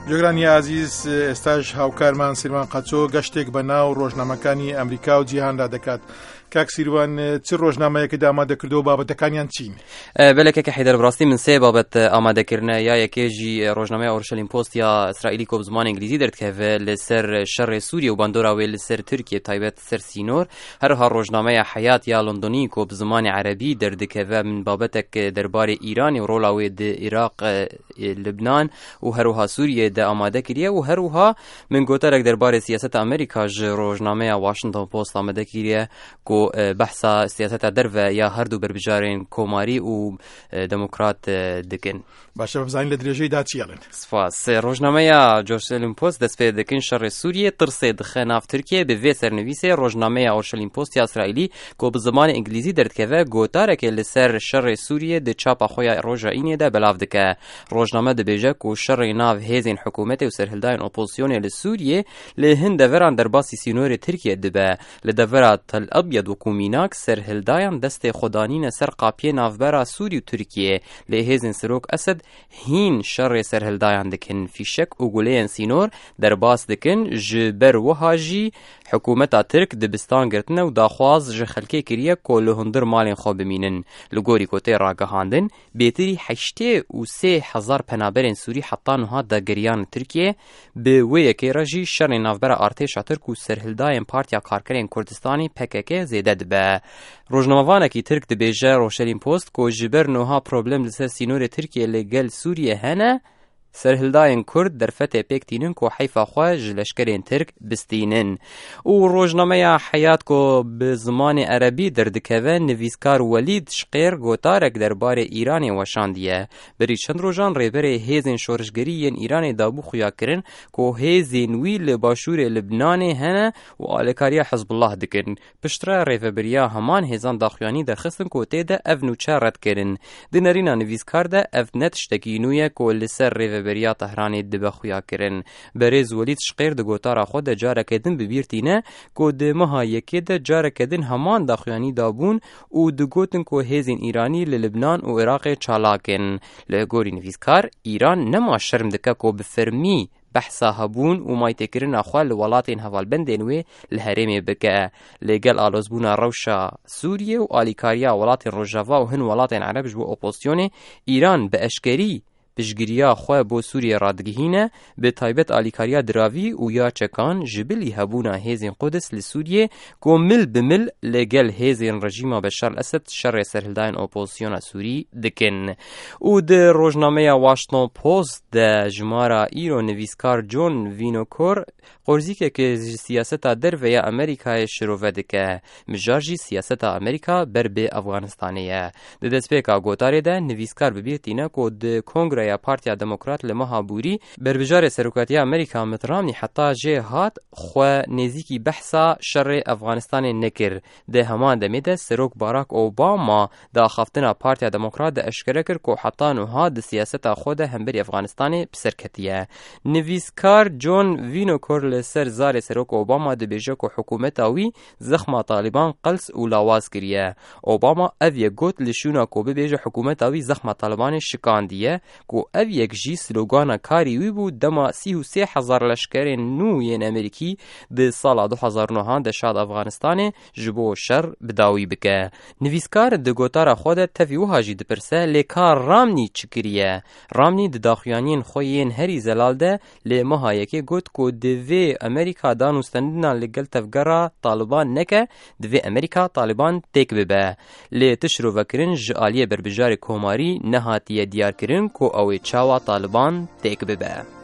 جۆگرانی عزیز ئێستاش هاوکارمان سیروان قەچۆ گەشتێک بە ناو ڕۆژنامەکانی ئەمریکا و جیهاندا دەکات. کاک سیروان چ ڕۆژنامەیەکە ئامادەکردەوە بابەتەکانیان چین؟ بەلەکەکە حیدەر بڕاستی من سێ بابەت ئامادەکردنە یا یەکێژی ڕۆژنامەی ئۆرشەلیم پۆست یا ئیسرائیلی کۆ بزمان ئینگلیزی دەردکەوێت لەسەر شەڕی سووریا و باندۆراوێ لەسەر تورکیە تایبەت سەر سینۆر، هەروها ڕۆژنامەیە حەیات یا لۆندۆنی کۆ بزمانی عەرەبی دەردکەوێت من بابەتێک دەربارەی ئیرانی و ڕۆڵاوێ د عێراق لبنان و هەروها سووریە دە ئامادە کردیە و هەروها من گۆتارێک دەربارەی سیاسەتە ئەمریکا ژ ڕۆژنامەیە واشنگتن پۆست ئامادە کردیە کۆ بەحسا سیاسەتە دەرڤە یا هەردوو بربژارên کۆماری و دموکرات دکن. باشە بزانین لە درێژەیدا چیاڵن. سپاس. ڕۆژنامەیە ئۆرشەلیم پۆست دەست پێ دەکەن شەڕی سووریە ترسێ دخە ناو تورکیە بە وێ سەرنویسێ ڕۆژنامەیە ئۆرشەلیم پۆست یا ئیسرائیلی کۆ بە زمانی ئینگلیزی دەردکەوێت گۆتارێکێ لەسەر شەڕی سووریە دە چاپا خۆیان ڕۆژە ئینێدا بەلاو دکە. ڕۆژنامە دەبێژە کۆ شەڕی ناو هێزین حکوومەتێ و سەرهەلدایان ئۆپۆزیسیۆنێ لە سووریە لە هەن دەڤەران دەرباسی سینۆری تورکیە دەبە لە دەڤەرا تەل ئەبیەد وەکو میناک سەرهەلدایان دەستێ خۆدانینە سەر قاپیە ناوبەرا سووری و تورکیە لە هێزین سەرۆک ئەسەد هین شەڕێ سەرهەلدایان دکن فیشەک و گولەیەن سینۆر دەرباس دکن ji ber wiha jî حکوومەتا ترک دبستان گرتنە و داخواز ji xelkê kiriye ku li hundir malên xwe bimînin. Li gorî kotê ragihandin bêtirî 83,000 penaberên Sûrî heta niha dagiriyan Tirkiye bi wê yekê re jî şerê navbera artêşa Tirk û serhildayên Partiya Karkerên Kurdistanê PKK zêde dibe. Rojnamevanekî Tirk dibêje Rojhelîm Post ku ji ber niha problem li ser sînorê Tirkiye li gel Sûriye hene سەرهەلدایên کورد دەرفەتێ پێکتینن کۆ حیفا خۆ ji leşkerên Tirk bistînin. û rojnameya Heyat ku bi zimanê Erebî derdikeve nivîskar Welîd Şqêr gotarek derbarê Îranê weşandiye. Berî çend rojan rêberê hêzên şorişgerî yên Îranê dabû xuya kirin ku hêzên wî li başûrê Libnanê hene û alêkariya Hizbullah dikin. Piştre rêveberiya heman hêzan daxuyanî derxistin ku tê de ev nûçe red kirin. Di nêrîna nivîskar de ev ne tiştekî nû ye ku li ser rêveberiya Tehranê dibe xuya kirin. Berêz Welîd Şqêr di gotara xwe de carekê din bibîrtîne ku di meha yekê de carekê din heman daxuyanî dabûn û digotin ku hêzên Îranî li Libnan û Iraqê çalakin. Li gorî nivîskar, Îran nema şerm dike ku bi fermî behsa hebûn û maytêkirina xwe li welatên hevalbendên wê li herêmê bike. Lêgel alozbûna rewşa Sûriye û alîkariya welatên Rojava û hin welatên Ereb ji bo opozîsyonê, Îran bi eşkerî piştgiriya xwe bo Sûriye radigihîne bi taybet alîkariya diravî û ya çekan ji bilî hebûna hêzên Qudus li Sûriyê ku mil bi mil lêgel hêzên rejîma Beşar el-Esed şerê serhildayên opozîsyona Sûrî dikin. û di rojnameya Washington Post de jimara îro nivîskar John Vinokor qorzîkeke ji siyaseta derve ya Amerîkayê şirove dike. Mijar jî siyaseta Amerîka ber bê Efganistanê ye. Di destpêka gotarê de nivîskar bibîrtîne ku di Kongreya Partiya Demokrat li meha bûrî berbijarê seroketiya Amerîka Mitt Romney heta jê hat xwe nêzîkî behsa şerê Efganistanê nekir. Di heman demê de Serok Barack Obama di axaftina Partiya Demokrat de eşkere kir ku heta niha di siyaseta xwe de hemberî Efganistanê piserketiye. Nivîskar John Vinokor li ser zarê Serok Obama dibêje ku hikûmeta wî zexma Taliban qels û lawaz kiriye. Obama ev yek got li şûna ku bibêje hikûmeta wî zexma Talibanê şikandiye ku ev yek jî slogana karî wî bû dema 33,000 leşkerên nû yên Amerîkî di sala 2009 de şad Efganistanê ji bo şer bidawî bike. Nivîskar di gotara xwe de tevî wiha jî dipirse lê ka Romney çi kiriye. Romney di daxuyaniyên xwe yên herî zelal de lê meha yekê got ku divê Amerîka danûstendina li gel tevgera Taliban neke, divê Amerîka Taliban têk bibe. Lê tişrovekirin ji aliyê berbijarê komarî nehatiye diyarkirin ku ew ê çawa Taliban têk bibe.